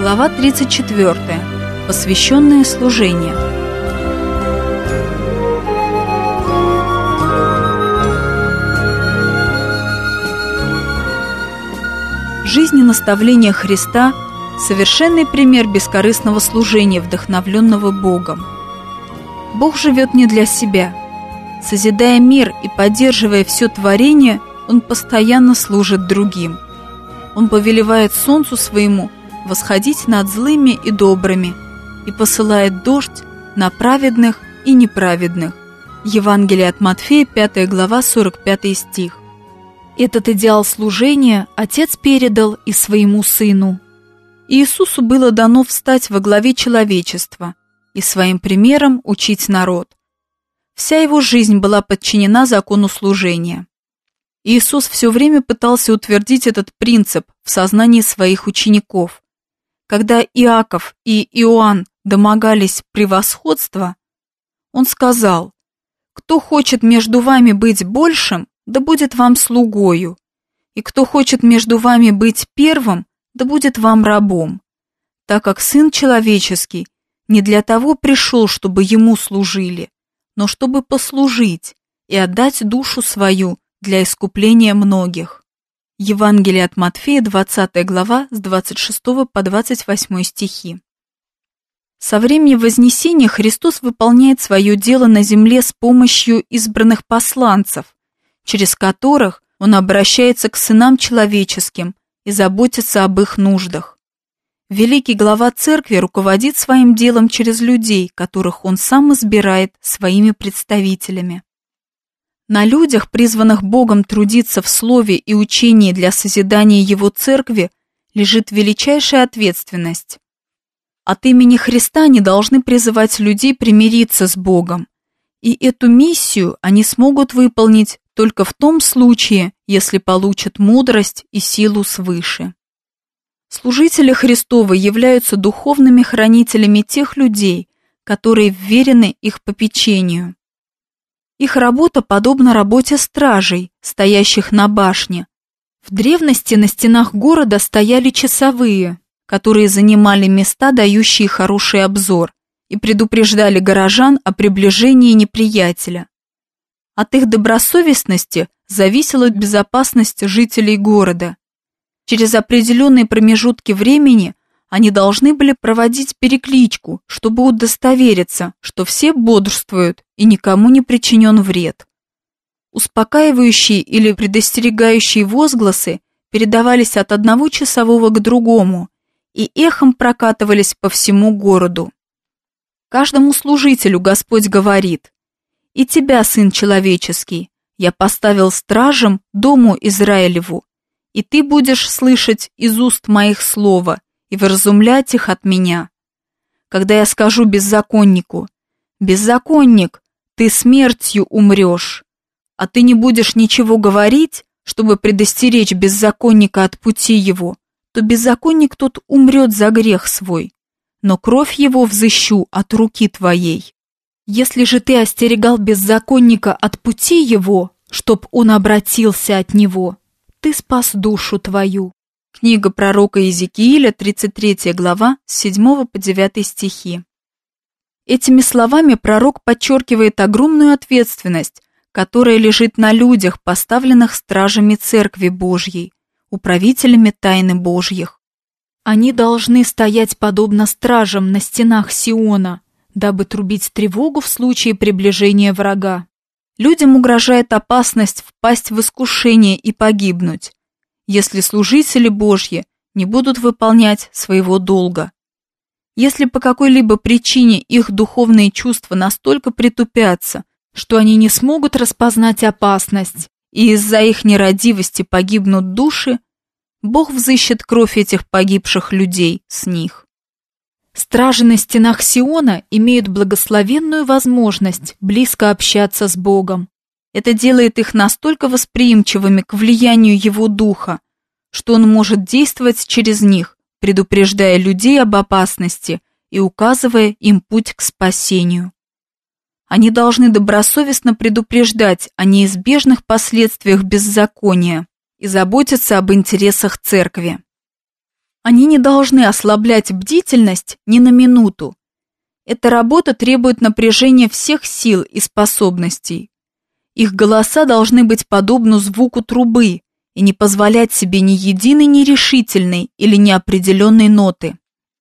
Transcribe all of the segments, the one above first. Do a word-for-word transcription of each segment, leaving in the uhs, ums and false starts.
Глава тридцать четвёртая. Посвященное служение. Жизнь и наставления Христа – совершенный пример бескорыстного служения, вдохновленного Богом. Бог живет не для себя. Созидая мир и поддерживая все творение, Он постоянно служит другим. Он повелевает солнцу своему восходить над злыми и добрыми и посылает дождь на праведных и неправедных. Евангелие от Матфея, пятая глава, сорок пятый стих. Этот идеал служения Отец передал и своему Сыну. Иисусу было дано встать во главе человечества и своим примером учить народ. Вся его жизнь была подчинена закону служения. Иисус все время пытался утвердить этот принцип в сознании своих учеников. Когда Иаков и Иоанн домогались превосходства, Он сказал: «Кто хочет между вами быть большим, да будет вам слугою, и кто хочет между вами быть первым, да будет вам рабом, так как Сын Человеческий не для того пришел, чтобы Ему служили, но чтобы послужить и отдать душу свою для искупления многих». Евангелие от Матфея, двадцатая глава, с двадцать шестого по двадцать восьмой стихи. Со времени Вознесения Христос выполняет свое дело на земле с помощью избранных посланцев, через которых Он обращается к сынам человеческим и заботится об их нуждах. Великий глава церкви руководит своим делом через людей, которых Он сам избирает своими представителями. На людях, призванных Богом трудиться в слове и учении для созидания Его церкви, лежит величайшая ответственность. От имени Христа они должны призывать людей примириться с Богом, и эту миссию они смогут выполнить только в том случае, если получат мудрость и силу свыше. Служители Христовы являются духовными хранителями тех людей, которые вверены их попечению. Их работа подобна работе стражей, стоящих на башне. В древности на стенах города стояли часовые, которые занимали места, дающие хороший обзор, и предупреждали горожан о приближении неприятеля. От их добросовестности зависела безопасность жителей города. Через определенные промежутки времени они должны были проводить перекличку, чтобы удостовериться, что все бодрствуют и никому не причинен вред. Успокаивающие или предостерегающие возгласы передавались от одного часового к другому и эхом прокатывались по всему городу. Каждому служителю Господь говорит: «И тебя, Сын Человеческий, я поставил стражем дому Израилеву, и ты будешь слышать из уст моих слова и вразумлять их от меня. Когда я скажу беззаконнику: беззаконник, ты смертью умрешь, а ты не будешь ничего говорить, чтобы предостеречь беззаконника от пути его, то беззаконник тот умрет за грех свой, но кровь его взыщу от руки твоей. Если же ты остерегал беззаконника от пути его, чтоб он обратился от него, ты спас душу твою». Книга пророка Иезекииля, тридцать третья глава, с седьмого по девятый стихи. Этими словами пророк подчеркивает огромную ответственность, которая лежит на людях, поставленных стражами Церкви Божьей, управителями тайны Божьих. Они должны стоять подобно стражам на стенах Сиона, дабы трубить тревогу в случае приближения врага. Людям угрожает опасность впасть в искушение и погибнуть, если служители Божьи не будут выполнять своего долга. Если по какой-либо причине их духовные чувства настолько притупятся, что они не смогут распознать опасность, и из-за их нерадивости погибнут души, Бог взыщет кровь этих погибших людей с них. Стражи на стенах Сиона имеют благословенную возможность близко общаться с Богом. Это делает их настолько восприимчивыми к влиянию Его Духа, что Он может действовать через них, предупреждая людей об опасности и указывая им путь к спасению. Они должны добросовестно предупреждать о неизбежных последствиях беззакония и заботиться об интересах церкви. Они не должны ослаблять бдительность ни на минуту. Эта работа требует напряжения всех сил и способностей. Их голоса должны быть подобны звуку трубы и не позволять себе ни единой нерешительной или неопределенной ноты.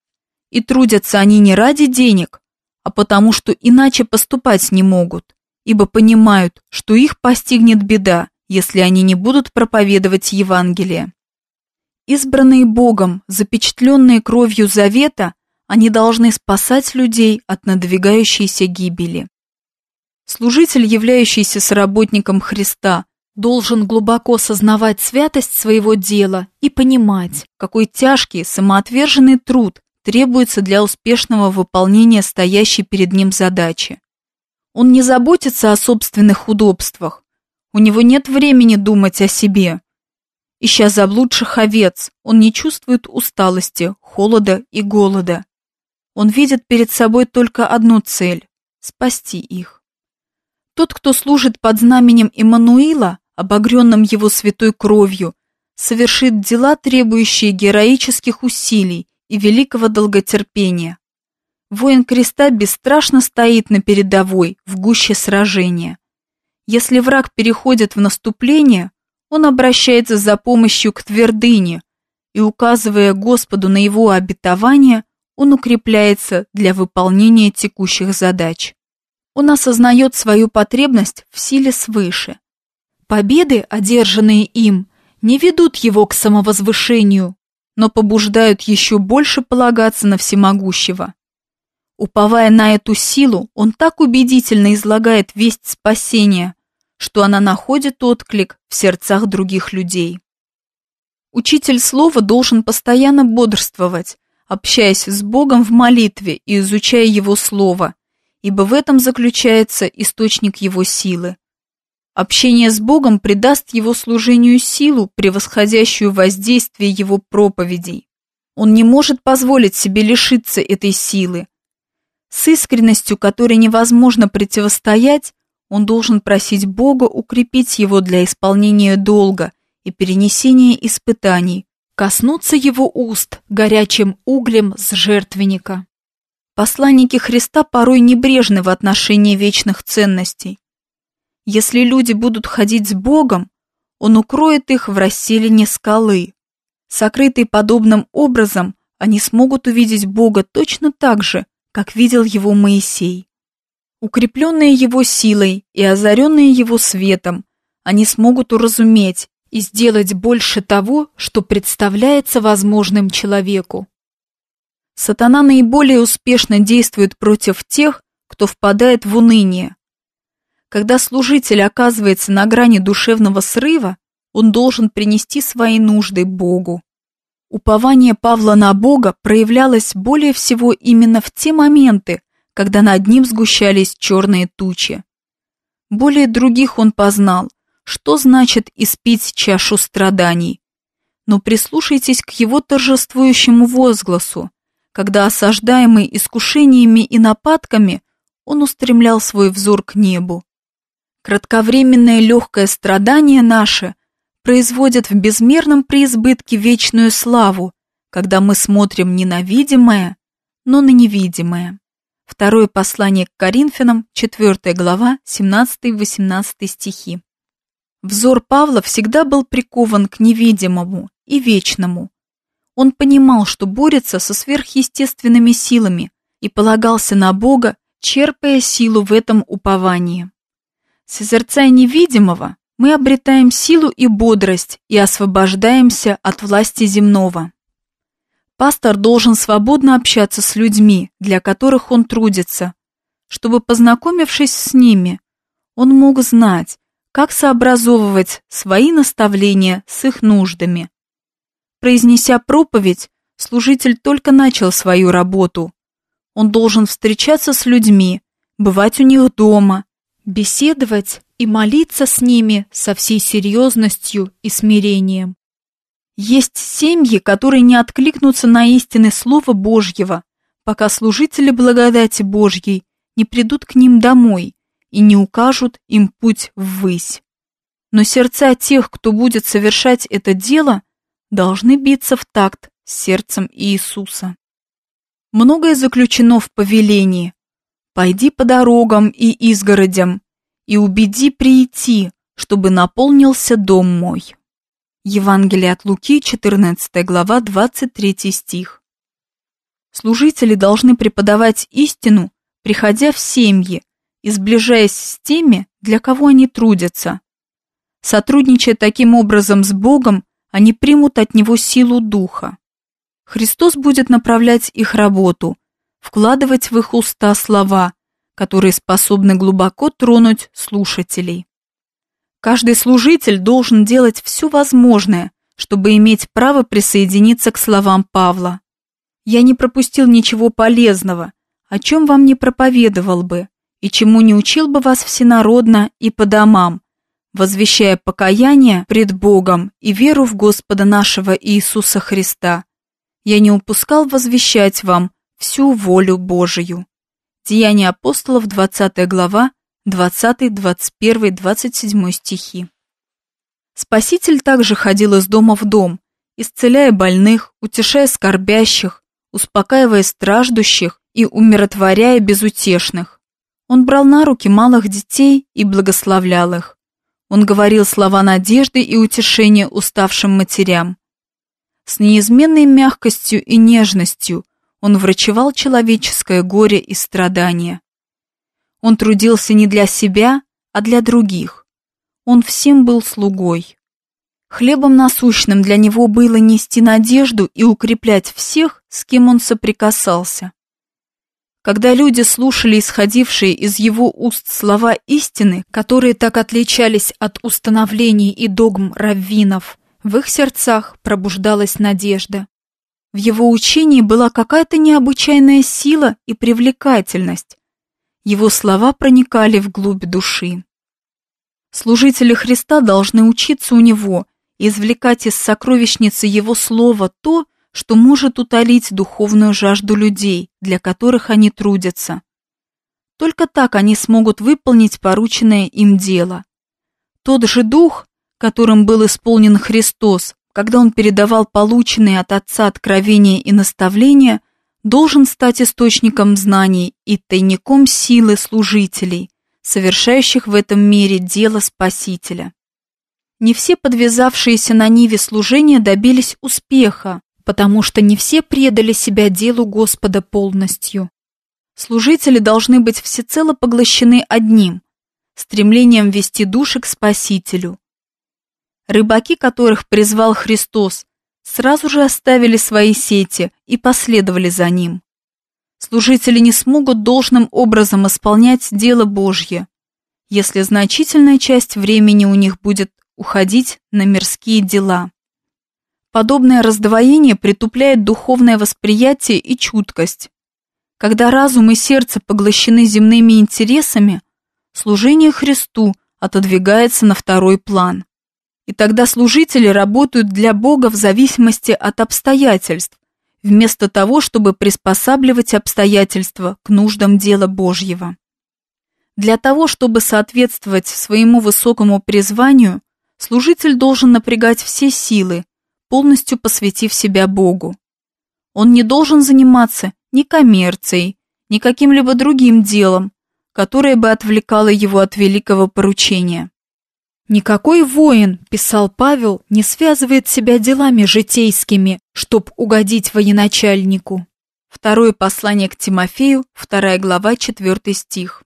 И трудятся они не ради денег, а потому что иначе поступать не могут, ибо понимают, что их постигнет беда, если они не будут проповедовать Евангелие. Избранные Богом, запечатленные кровью завета, они должны спасать людей от надвигающейся гибели. Служитель, являющийся соработником Христа, должен глубоко сознавать святость своего дела и понимать, какой тяжкий, самоотверженный труд требуется для успешного выполнения стоящей перед ним задачи. Он не заботится о собственных удобствах, у него нет времени думать о себе. Ища заблудших овец, он не чувствует усталости, холода и голода. Он видит перед собой только одну цель – спасти их. Тот, кто служит под знаменем Иммануила, обогренным его святой кровью, совершит дела, требующие героических усилий и великого долготерпения. Воин креста бесстрашно стоит на передовой, в гуще сражения. Если враг переходит в наступление, он обращается за помощью к твердыне, и, указывая Господу на его обетование, он укрепляется для выполнения текущих задач. Он осознает свою потребность в силе свыше. Победы, одержанные им, не ведут его к самовозвышению, но побуждают еще больше полагаться на всемогущего. Уповая на эту силу, он так убедительно излагает весть спасения, что она находит отклик в сердцах других людей. Учитель слова должен постоянно бодрствовать, общаясь с Богом в молитве и изучая Его Слово, ибо в этом заключается источник его силы. Общение с Богом придаст его служению силу, превосходящую воздействие его проповедей. Он не может позволить себе лишиться этой силы. С искренностью, которой невозможно противостоять, он должен просить Бога укрепить его для исполнения долга и перенесения испытаний, коснуться его уст горячим углем с жертвенника. Посланники Христа порой небрежны в отношении вечных ценностей. Если люди будут ходить с Богом, Он укроет их в расселине скалы. Сокрытые подобным образом, они смогут увидеть Бога точно так же, как видел Его Моисей. Укрепленные Его силой и озаренные Его светом, они смогут уразуметь и сделать больше того, что представляется возможным человеку. Сатана наиболее успешно действует против тех, кто впадает в уныние. Когда служитель оказывается на грани душевного срыва, он должен принести свои нужды Богу. Упование Павла на Бога проявлялось более всего именно в те моменты, когда над ним сгущались черные тучи. Более других он познал, что значит испить чашу страданий. Но прислушайтесь к его торжествующему возгласу, когда, осаждаемый искушениями и нападками, он устремлял свой взор к небу. Кратковременное легкое страдание наше производит в безмерном преизбытке вечную славу, когда мы смотрим не на видимое, но на невидимое. Второе послание к Коринфянам, четвёртая глава, семнадцатый-восемнадцатый стихи. Взор Павла всегда был прикован к невидимому и вечному. Он понимал, что борется со сверхъестественными силами и полагался на Бога, черпая силу в этом уповании. Созерцая невидимого, мы обретаем силу и бодрость и освобождаемся от власти земного. Пастор должен свободно общаться с людьми, для которых он трудится, чтобы, познакомившись с ними, он мог знать, как сообразовывать свои наставления с их нуждами. Произнеся проповедь, служитель только начал свою работу. Он должен встречаться с людьми, бывать у них дома, беседовать и молиться с ними со всей серьезностью и смирением. Есть семьи, которые не откликнутся на истины Слова Божьего, пока служители благодати Божьей не придут к ним домой и не укажут им путь ввысь. Но сердца тех, кто будет совершать это дело, должны биться в такт с сердцем Иисуса. Многое заключено в повелении: «Пойди по дорогам и изгородям, и убеди прийти, чтобы наполнился дом мой». Евангелие от Луки, четырнадцатая глава, двадцать третий стих. Служители должны преподавать истину, приходя в семьи и сближаясь с теми, для кого они трудятся. Сотрудничая таким образом с Богом, они примут от Него силу Духа. Христос будет направлять их работу, вкладывать в их уста слова, которые способны глубоко тронуть слушателей. Каждый служитель должен делать все возможное, чтобы иметь право присоединиться к словам Павла. «Я не пропустил ничего полезного, о чем вам не проповедовал бы, и чему не учил бы вас всенародно и по домам, возвещая покаяние пред Богом и веру в Господа нашего Иисуса Христа. Я не упускал возвещать вам всю волю Божию». Деяния апостолов, двадцатая глава, двадцатый, двадцать первый, двадцать седьмой стихи. Спаситель также ходил из дома в дом, исцеляя больных, утешая скорбящих, успокаивая страждущих и умиротворяя безутешных. Он брал на руки малых детей и благословлял их. Он говорил слова надежды и утешения уставшим матерям. С неизменной мягкостью и нежностью он врачевал человеческое горе и страдания. Он трудился не для себя, а для других. Он всем был слугой. Хлебом насущным для него было нести надежду и укреплять всех, с кем он соприкасался. Когда люди слушали исходившие из его уст слова истины, которые так отличались от установлений и догм раввинов, в их сердцах пробуждалась надежда. В его учении была какая-то необычайная сила и привлекательность. Его слова проникали вглубь души. Служители Христа должны учиться у него и извлекать из сокровищницы его слова то, что может утолить духовную жажду людей, для которых они трудятся. Только так они смогут выполнить порученное им дело. Тот же дух, которым был исполнен Христос, когда он передавал полученные от Отца откровения и наставления, должен стать источником знаний и тайником силы служителей, совершающих в этом мире дело Спасителя. Не все подвязавшиеся на ниве служения добились успеха, потому что не все предали себя делу Господа полностью. Служители должны быть всецело поглощены одним – стремлением вести души к Спасителю. Рыбаки, которых призвал Христос, сразу же оставили свои сети и последовали за Ним. Служители не смогут должным образом исполнять дело Божье, если значительная часть времени у них будет уходить на мирские дела. Подобное раздвоение притупляет духовное восприятие и чуткость. Когда разум и сердце поглощены земными интересами, служение Христу отодвигается на второй план. И тогда служители работают для Бога в зависимости от обстоятельств, вместо того, чтобы приспосабливать обстоятельства к нуждам дела Божьего. Для того, чтобы соответствовать своему высокому призванию, служитель должен напрягать все силы, полностью посвятив себя Богу. Он не должен заниматься ни коммерцией, ни каким-либо другим делом, которое бы отвлекало его от великого поручения. «Никакой воин, — писал Павел, — не связывает себя делами житейскими, чтоб угодить военачальнику». Второе послание к Тимофею, вторая глава, четвертый стих.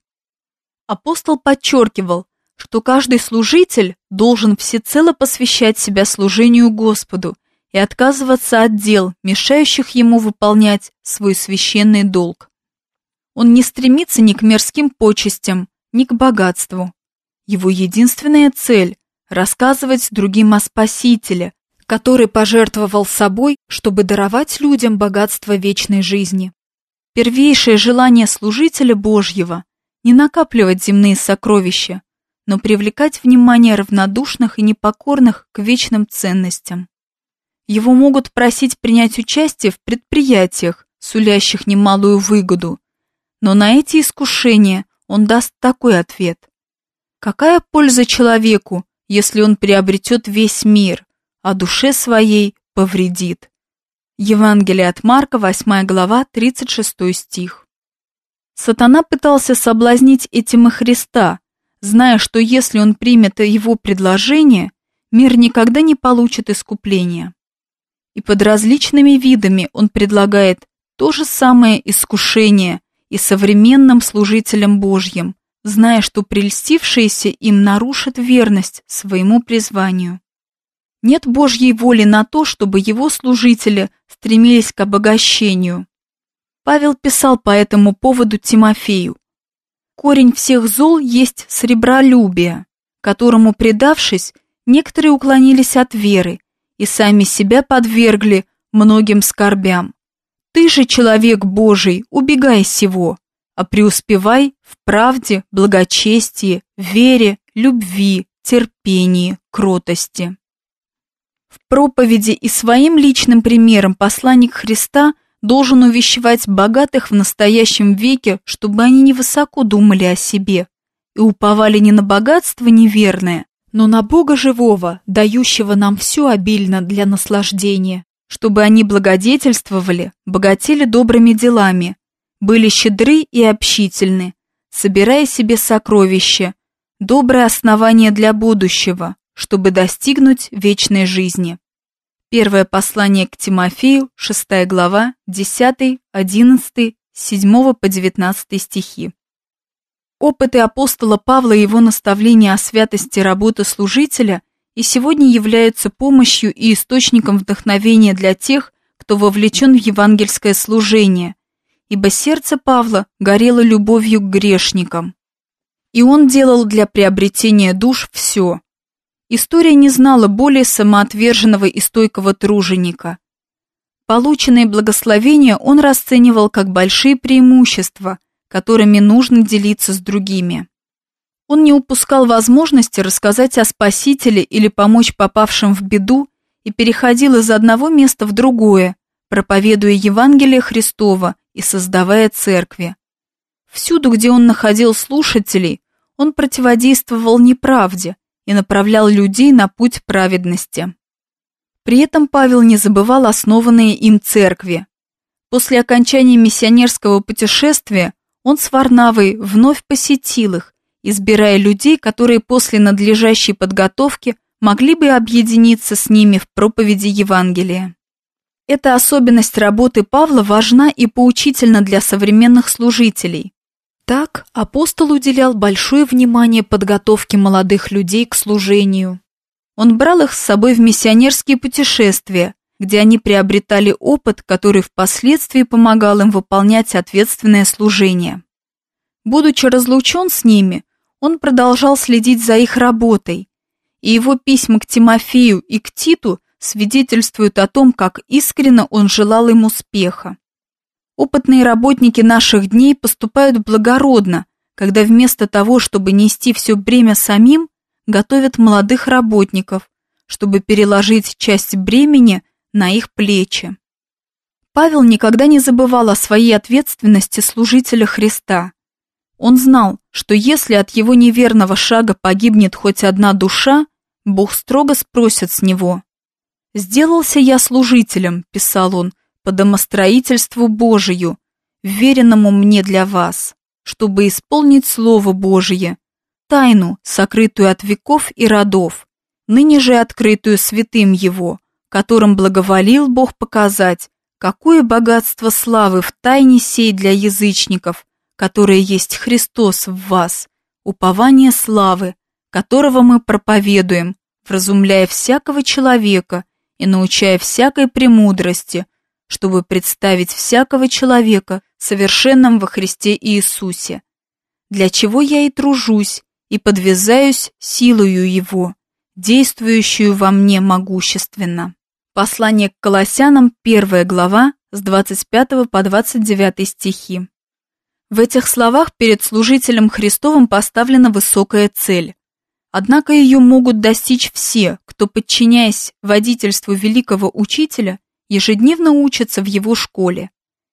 Апостол подчеркивал, что каждый служитель должен всецело посвящать себя служению Господу и отказываться от дел, мешающих ему выполнять свой священный долг. Он не стремится ни к мирским почестям, ни к богатству. Его единственная цель – рассказывать другим о Спасителе, который пожертвовал собой, чтобы даровать людям богатство вечной жизни. Первейшее желание служителя Божьего – не накапливать земные сокровища, но привлекать внимание равнодушных и непокорных к вечным ценностям. Его могут просить принять участие в предприятиях, сулящих немалую выгоду, но на эти искушения он даст такой ответ: какая польза человеку, если он приобретет весь мир, а душе своей повредит? Евангелие от Марка, восьмая глава, тридцать шестой стих. Сатана пытался соблазнить этим и Христа, зная, что если он примет его предложение, мир никогда не получит искупления. И под различными видами он предлагает то же самое искушение и современным служителям Божьим, зная, что прельстившиеся им нарушат верность своему призванию. Нет Божьей воли на то, чтобы его служители стремились к обогащению. Павел писал по этому поводу Тимофею: «Корень всех зол есть сребролюбие, которому, предавшись, некоторые уклонились от веры и сами себя подвергли многим скорбям. Ты же, человек Божий, убегай сего, а преуспевай в правде, благочестии, вере, любви, терпении, кротости». В проповеди и своим личным примером посланник Христа должен увещевать богатых в настоящем веке, чтобы они невысоко думали о себе и уповали не на богатство неверное, но на Бога живого, дающего нам все обильно для наслаждения, чтобы они благодетельствовали, богатели добрыми делами, были щедры и общительны, собирая себе сокровища, доброе основание для будущего, чтобы достигнуть вечной жизни. Первое послание к Тимофею, шестая глава, десятый, одиннадцатый, седьмого по девятнадцатый стихи. Опыты апостола Павла и его наставления о святости работы служителя и сегодня являются помощью и источником вдохновения для тех, кто вовлечен в евангельское служение, ибо сердце Павла горело любовью к грешникам. И он делал для приобретения душ все. История не знала более самоотверженного и стойкого труженика. Полученные благословения он расценивал как большие преимущества, которыми нужно делиться с другими. Он не упускал возможности рассказать о Спасителе или помочь попавшим в беду и переходил из одного места в другое, проповедуя Евангелие Христова и создавая церкви. Всюду, где он находил слушателей, он противодействовал неправде и направлял людей на путь праведности. При этом Павел не забывал основанные им церкви. После окончания миссионерского путешествия он с Варнавой вновь посетил их, избирая людей, которые после надлежащей подготовки могли бы объединиться с ними в проповеди Евангелия. Эта особенность работы Павла важна и поучительна для современных служителей. Так, апостол уделял большое внимание подготовке молодых людей к служению. Он брал их с собой в миссионерские путешествия, где они приобретали опыт, который впоследствии помогал им выполнять ответственное служение. Будучи разлучен с ними, он продолжал следить за их работой, и его письма к Тимофею и к Титу свидетельствуют о том, как искренне он желал им успеха. Опытные работники наших дней поступают благородно, когда вместо того, чтобы нести все бремя самим, готовят молодых работников, чтобы переложить часть бремени на их плечи. Павел никогда не забывал о своей ответственности служителя Христа. Он знал, что если от его неверного шага погибнет хоть одна душа, Бог строго спросит с него. «Сделался я служителем», — писал он, «по домостроительству Божию, веренному мне для вас, чтобы исполнить Слово Божие, тайну, сокрытую от веков и родов, ныне же открытую святым Его, которым благоволил Бог показать, какое богатство славы в тайне сей для язычников, которое есть Христос в вас, упование славы, которого мы проповедуем, вразумляя всякого человека и научая всякой премудрости, чтобы представить всякого человека совершенным во Христе Иисусе, для чего я и тружусь, и подвязаюсь силою Его, действующую во мне могущественно». Послание к Колоссянам, первая глава, с двадцать пятого по двадцать девятый стихи. В этих словах перед служителем Христовым поставлена высокая цель. Однако ее могут достичь все, кто, подчиняясь водительству великого учителя, ежедневно учатся в его школе.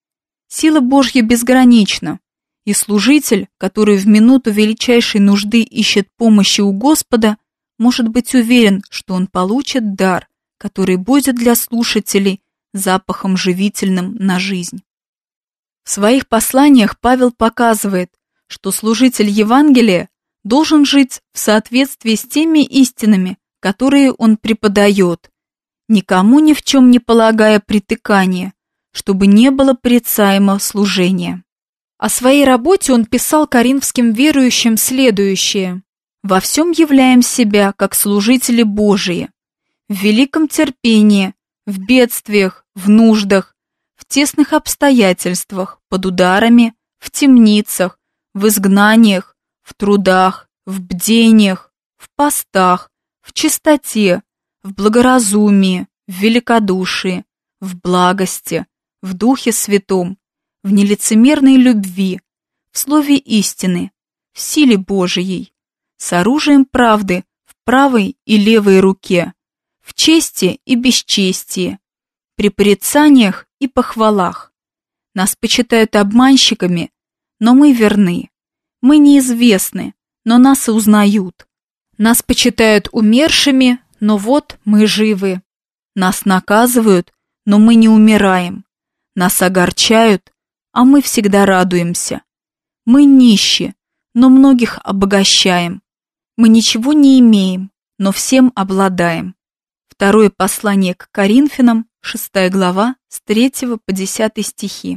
Сила Божья безгранична, и служитель, который в минуту величайшей нужды ищет помощи у Господа, может быть уверен, что он получит дар, который будет для слушателей запахом живительным на жизнь. В своих посланиях Павел показывает, что служитель Евангелия должен жить в соответствии с теми истинами, которые он преподает, никому ни в чем не полагая притыкания, чтобы не было порицаемого служения. О своей работе он писал коринфским верующим следующее: «Во всем являем себя, как служители Божии, в великом терпении, в бедствиях, в нуждах, в тесных обстоятельствах, под ударами, в темницах, в изгнаниях, в трудах, в бдениях, в постах, в чистоте, в благоразумии, в великодушии, в благости, в Духе Святом, в нелицемерной любви, в слове истины, в силе Божией, с оружием правды в правой и левой руке, в чести и бесчестии, при порицаниях и похвалах. Нас почитают обманщиками, но мы верны. Мы неизвестны, но нас и узнают. Нас почитают умершими, но вот мы живы. Нас наказывают, но мы не умираем. Нас огорчают, а мы всегда радуемся. Мы нищи, но многих обогащаем. Мы ничего не имеем, но всем обладаем». Второе послание к Коринфянам, шестая глава, с третьего по десятый стихи.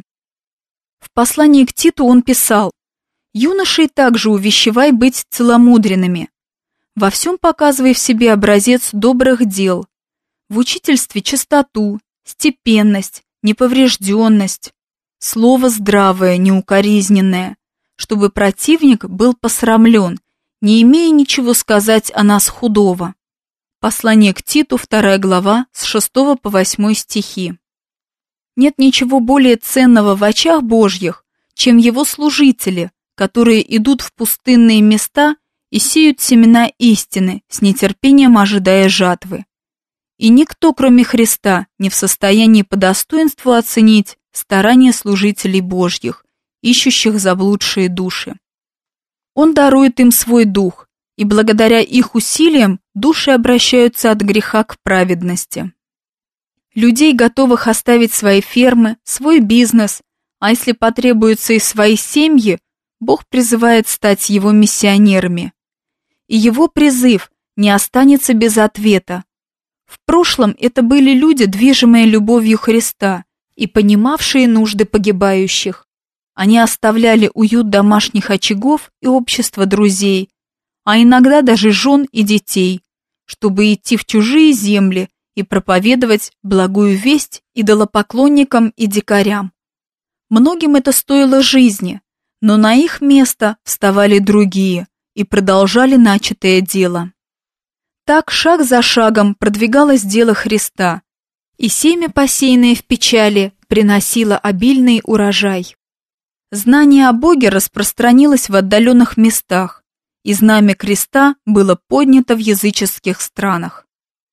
В послании к Титу он писал: «Юношей также увещевай быть целомудренными, во всем показывай в себе образец добрых дел, в учительстве чистоту, степенность, неповрежденность, слово здравое, неукоризненное, чтобы противник был посрамлен, не имея ничего сказать о нас худого». Послание к Титу, вторая глава, с шестого по восьмой стихи. Нет ничего более ценного в очах Божьих, чем его служители, которые идут в пустынные места и сеют семена истины, с нетерпением ожидая жатвы. И никто, кроме Христа, не в состоянии по достоинству оценить старания служителей Божьих, ищущих заблудшие души. Он дарует им свой дух, и благодаря их усилиям души обращаются от греха к праведности. Людей, готовых оставить свои фермы, свой бизнес, а если потребуется и свои семьи, Бог призывает стать его миссионерами. И его призыв не останется без ответа. В прошлом это были люди, движимые любовью Христа и понимавшие нужды погибающих. Они оставляли уют домашних очагов и общество друзей, а иногда даже жен и детей, чтобы идти в чужие земли и проповедовать благую весть идолопоклонникам и дикарям. Многим это стоило жизни, но на их место вставали другие и продолжали начатое дело. Так шаг за шагом продвигалось дело Христа, и семя, посеянное в печали, приносило обильный урожай. Знание о Боге распространилось в отдаленных местах, и знамя креста было поднято в языческих странах.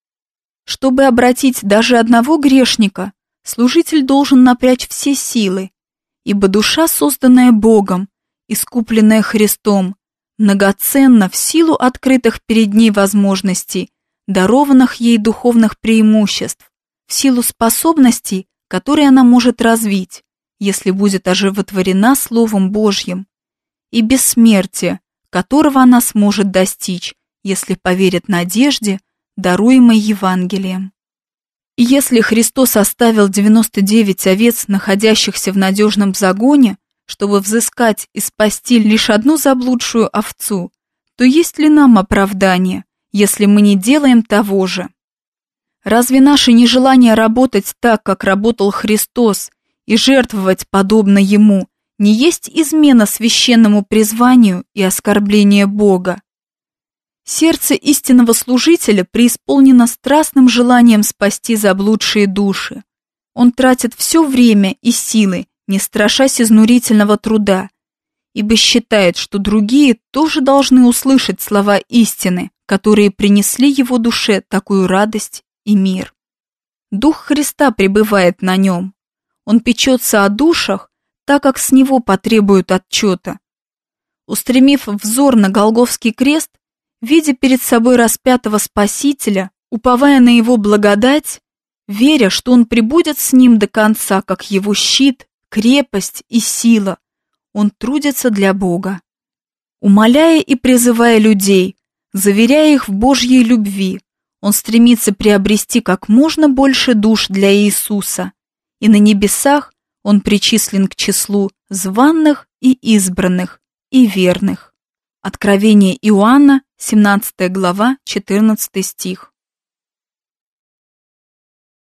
Чтобы обратить даже одного грешника, служитель должен напрячь все силы, ибо душа, созданная Богом, искупленная Христом, многоценна в силу открытых перед ней возможностей, дарованных ей духовных преимуществ, в силу способностей, которые она может развить, если будет оживотворена Словом Божьим, и бессмертия, которого она сможет достичь, если поверит надежде, даруемой Евангелием. И если Христос оставил девяносто девять овец, находящихся в надежном загоне, чтобы взыскать и спасти лишь одну заблудшую овцу, то есть ли нам оправдание, если мы не делаем того же? Разве наше нежелание работать так, как работал Христос, и жертвовать подобно Ему, не есть измена священному призванию и оскорбление Бога? Сердце истинного служителя преисполнено страстным желанием спасти заблудшие души. Он тратит все время и силы, не страшась изнурительного труда, ибо считает, что другие тоже должны услышать слова истины, которые принесли его душе такую радость и мир. Дух Христа пребывает на нем. Он печется о душах, так как с него потребуют отчета. Устремив взор на Голгофский крест, видя перед собой распятого Спасителя, уповая на его благодать, веря, что он пребудет с ним до конца, как его щит, крепость и сила. Он трудится для Бога. Умоляя и призывая людей, заверяя их в Божьей любви, он стремится приобрести как можно больше душ для Иисуса, и на небесах он причислен к числу званных и избранных, и верных. Откровение Иоанна, семнадцатая глава, четырнадцатый стих.